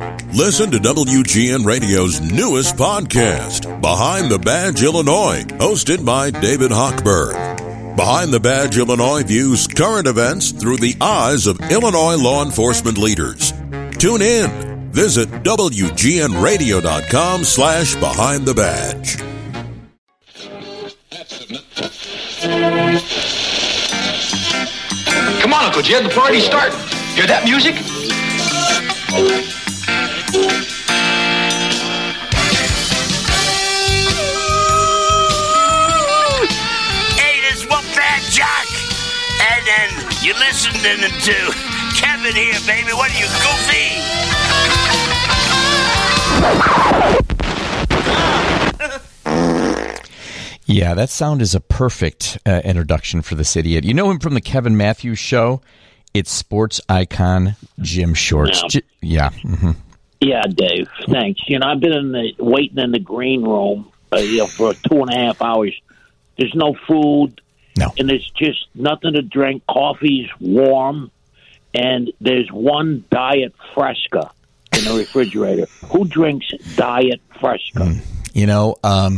Listen to WGN Radio's newest podcast, Behind the Badge Illinois, hosted by David Hochberg. Behind the Badge Illinois views current events through the eyes of Illinois law enforcement leaders. Tune in. Visit WGNRadio.com/Behind the Badge. Come on, Uncle Jed, the party's starting. Hear that music? Hey, this is Wolfman Jock. And then you're listening to Kevin here, baby. What are you, goofy? Yeah, that sound is a perfect introduction for this idiot. You know him from the Kevin Matthews Show? It's sports icon Jim Shorts. Yeah. Mm-hmm. Yeah, Dave. Thanks. I've been waiting in the green room for 2.5 hours. There's no food. No. And there's just nothing to drink. Coffee's warm. And there's one Diet Fresca in the refrigerator. Who drinks Diet Fresca? Yeah,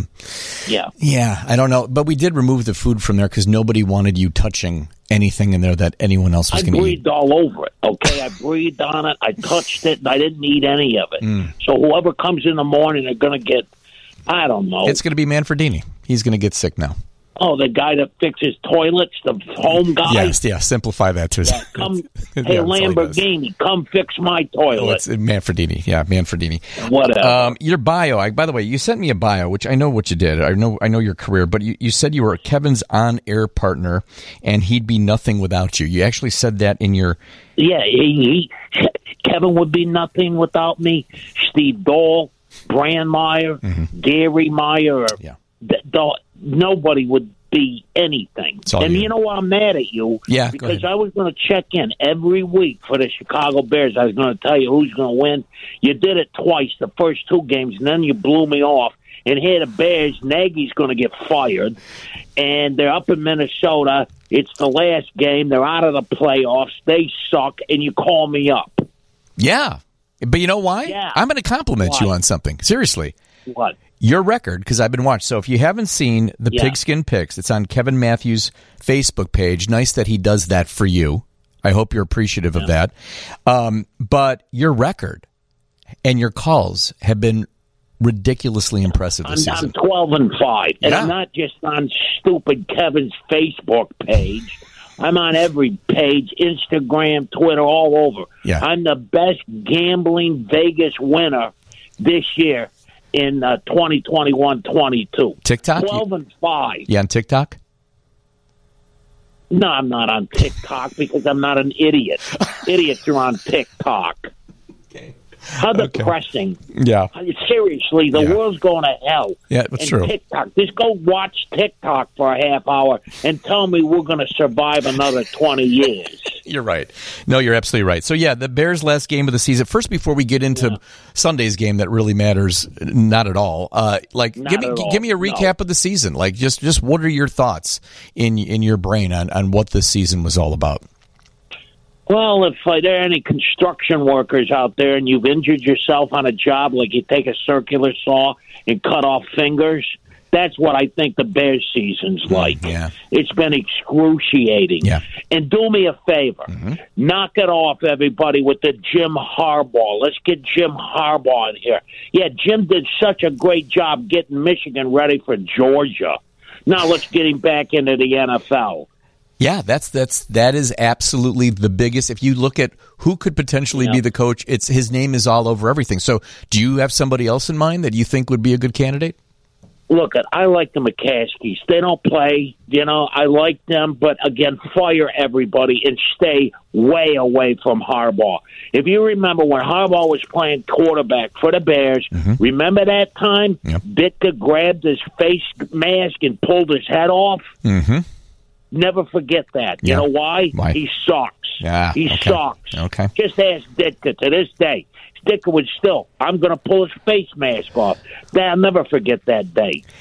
I don't know. But we did remove the food from there because nobody wanted you touching anything in there that anyone else was going to eat. I breathed all over it, okay? I breathed on it. I touched it, and I didn't eat any of it. So whoever comes in the morning, they're going to get, I don't know. It's going to be Manfredini. He's going to get sick now. Oh, the guy that fixes toilets, the home guy? Yes, simplify that to hey, Lamborghini, come fix my toilet. It's Manfredini. Yeah, Manfredini. Whatever. Your bio, by the way, you sent me a bio, which I know what you did. I know your career, but you said you were Kevin's on-air partner, and he'd be nothing without you. You actually said that in your... Yeah, Kevin would be nothing without me. Steve Dahl, Brandmeier, Gary Meyer, nobody would be anything. And you know what? I'm mad at you. Yeah, because I was going to check in every week for the Chicago Bears. I was going to tell you who's going to win. You did it twice, the first 2 games, and then you blew me off. And here the Bears, Nagy's going to get fired. And they're up in Minnesota. It's the last game. They're out of the playoffs. They suck, and you call me up. Yeah. But you know why? Yeah. I'm going to compliment you on something. Seriously. What? Your record, because I've been watching. So if you haven't seen the Pigskin Picks, it's on Kevin Matthews' Facebook page. Nice that he does that for you. I hope you're appreciative of that. But your record and your calls have been ridiculously impressive this season. I'm 12-5, and I'm not just on stupid Kevin's Facebook page. I'm on every page, Instagram, Twitter, all over. Yeah. I'm the best gambling Vegas winner this year. In 2021-22. TikTok? 12-5. Yeah, on TikTok? No, I'm not on TikTok because I'm not an idiot. Idiots are on TikTok. Okay. How depressing. Yeah. Seriously, the world's going to hell. Yeah, that's true. TikTok. Just go watch TikTok for a half hour and tell me we're going to survive another 20 years. You're right. No, you're absolutely right. So, yeah, the Bears' last game of the season. First, before we get into Sunday's game that really matters, not at all. Give me a recap of the season. Like, just what are your thoughts in your brain on what this season was all about? Well, if there are any construction workers out there and you've injured yourself on a job, like you take a circular saw and cut off fingers, that's what I think the Bears season's like. Yeah. It's been excruciating. Yeah. And do me a favor. Knock it off, everybody, with the Jim Harbaugh. Let's get Jim Harbaugh in here. Yeah, Jim did such a great job getting Michigan ready for Georgia. Now let's get him back into the NFL. Yeah, that is absolutely the biggest. If you look at who could potentially be the coach, it's his name is all over everything. So, do you have somebody else in mind that you think would be a good candidate? Look, I like the McCaskies. They don't play, I like them, but again, fire everybody and stay way away from Harbaugh. If you remember when Harbaugh was playing quarterback for the Bears, remember that time Ditka grabbed his face mask and pulled his head off? Never forget that. You know why? He sucks. Yeah, he sucks. Okay. Just ask Ditka to this day. Ditka would still, I'm going to pull his face mask off. I'll never forget that day.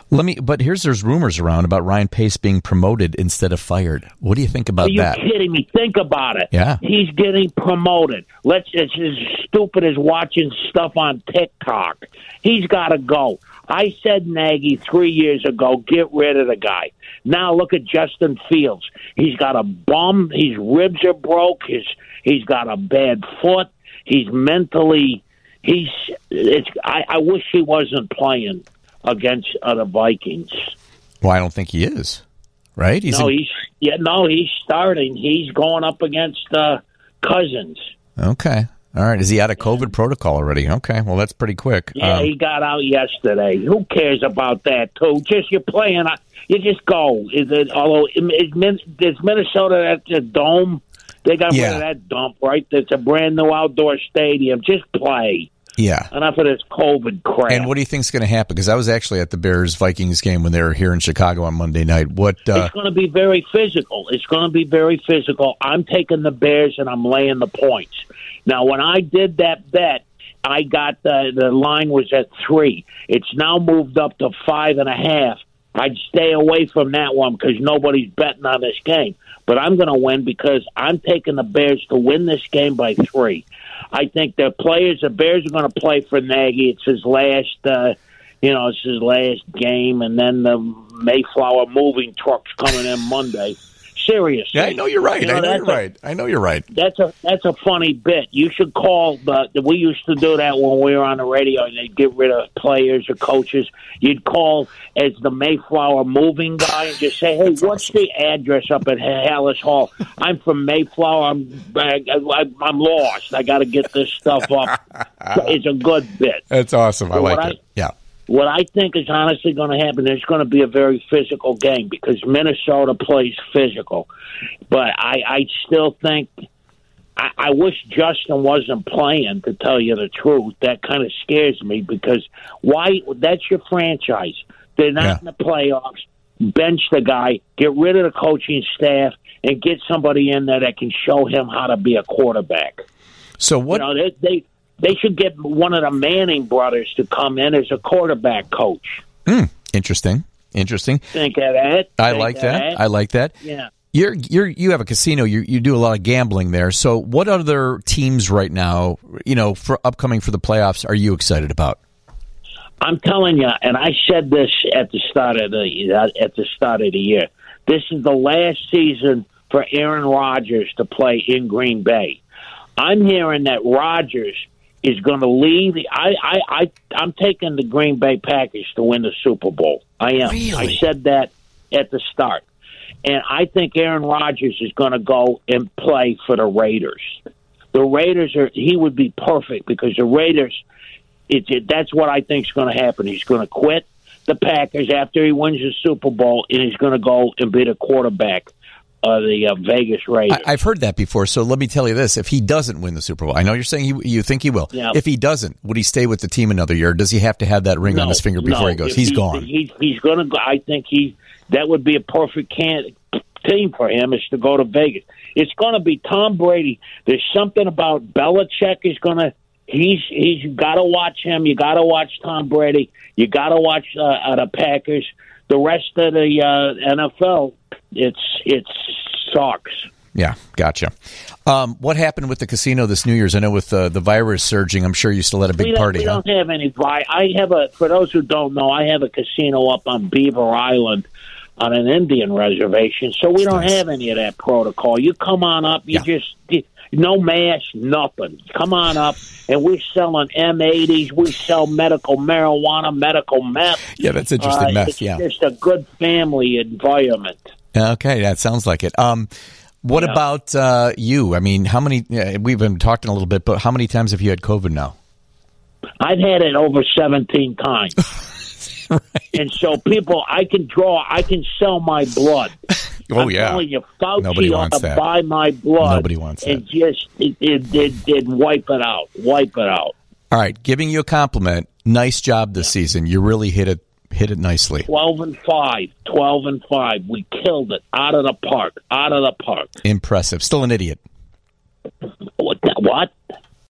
But there's rumors around about Ryan Pace being promoted instead of fired. What do you think about that? Are you kidding me? Think about it. Yeah. He's getting promoted. It's as stupid as watching stuff on TikTok. He's got to go. I said Nagy 3 years ago, get rid of the guy. Now look at Justin Fields. He's got a bum. His ribs are broke. He's got a bad foot. He's mentally. I wish he wasn't playing against the Vikings. Well, I don't think he is. Right? He's starting. He's going up against Cousins. Okay. All right. Is he out of COVID protocol already? Okay. Well, that's pretty quick. Yeah, he got out yesterday. Who cares about that, too? Just you're playing. You just go. Is Minnesota at the Dome? They got rid of that dump, right? It's a brand new outdoor stadium. Just play. Yeah. Enough of this COVID crap. And what do you think's going to happen? Because I was actually at the Bears-Vikings game when they were here in Chicago on Monday night. It's going to be very physical. It's going to be very physical. I'm taking the Bears, and I'm laying the points. Now, when I did that bet, I got the line was at 3. It's now moved up to 5.5. I'd stay away from that one because nobody's betting on this game. But I'm going to win because I'm taking the Bears to win this game by 3. I think the Bears are going to play for Nagy. It's his last, it's his last game, and then the Mayflower moving truck's coming in Monday. Seriously. Yeah, I know you're right. I know you're right. That's a funny bit. You should call. We used to do that when we were on the radio, and they'd get rid of players or coaches. You'd call as the Mayflower moving guy and just say, "Hey, what's the address up at Hallis Hall? I'm from Mayflower. I'm lost. I got to get this stuff up." It's a good bit. That's awesome. I like it. Yeah. What I think is honestly going to happen, there's going to be a very physical game because Minnesota plays physical. But I still think I wish Justin wasn't playing, to tell you the truth. That kind of scares me because why? That's your franchise. They're not in the playoffs. Bench the guy, get rid of the coaching staff, and get somebody in there that can show him how to be a quarterback. So what? They should get one of the Manning brothers to come in as a quarterback coach. Interesting. Think of that. I like that. Yeah. You have a casino. You do a lot of gambling there. So what other teams right now, for upcoming for the playoffs, are you excited about? I'm telling you, and I said this at the start of the year. This is the last season for Aaron Rodgers to play in Green Bay. I'm hearing that Rodgers is going to leave. I'm taking the Green Bay Packers to win the Super Bowl. I am. Really? I said that at the start. And I think Aaron Rodgers is going to go and play for the Raiders. The Raiders he would be perfect because the Raiders, that's what I think is going to happen. He's going to quit the Packers after he wins the Super Bowl, and he's going to go and be the quarterback the Vegas Raiders. I've heard that before, so let me tell you this. If he doesn't win the Super Bowl, I know you're saying you think he will. Yeah. If he doesn't, would he stay with the team another year? Does he have to have that ring on his finger before he goes? He's gone. He's going to go. I think that would be a perfect team for him is to go to Vegas. It's going to be Tom Brady. There's something about Belichick is going to he's got to watch him. You got to watch Tom Brady. You got to watch the Packers. The rest of the NFL, it sucks. Yeah, gotcha. What happened with the casino this New Year's? I know with the virus surging, I'm sure you still had a big party. We don't have any virus. For those who don't know, I have a casino up on Beaver Island on an Indian reservation, so we don't have any of that protocol. You come on up, no mask, nothing. Come on up, and we're selling M80s. We sell medical marijuana, medical meth. Yeah, that's interesting. Meth, it's just a good family environment. Okay, that sounds like it. What about you? I mean, how many? We've been talking a little bit, but how many times have you had COVID now? I've had it over 17 times. Right. And so I can sell my blood. Oh, I'm telling you, Fauci Nobody wants that. Buy my blood. Nobody wants that. And just it wipe it out. Wipe it out. All right, giving you a compliment. Nice job this season. You really hit it nicely. 12-5. We killed it. Out of the park. Impressive. Still an idiot. What?